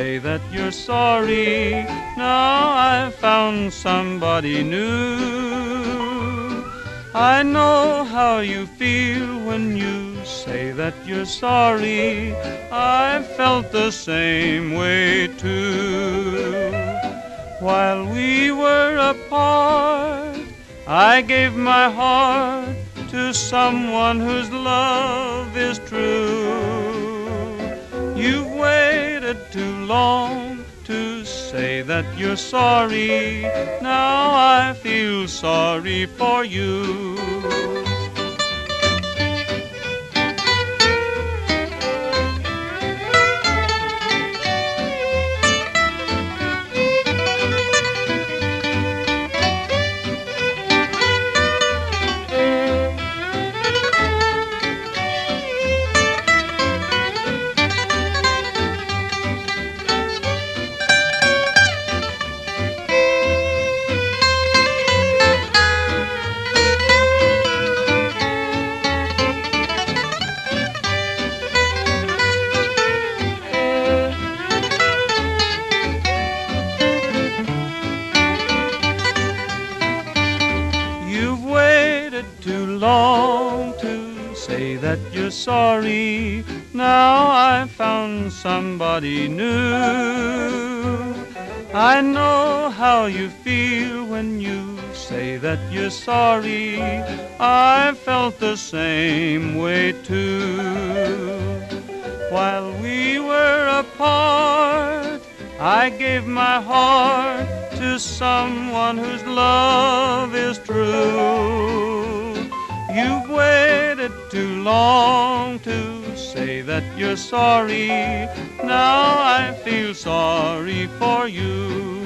say that you're sorry. Now I've found somebody new. I know how you feel when you say that you're sorry. I felt the same way too. While we were apart, I gave my heart to someone whose love is true. You've waited too long to say that you're sorry. Now I feel sorry for you. You've waited too long to say that you're sorry. Now I've found somebody new. I know how you feel when you say that you're sorry. I felt the same way too. While we were apart, I gave my heart to someone whose love is true. You've waited too long to say that you're sorry. Now I feel sorry for you.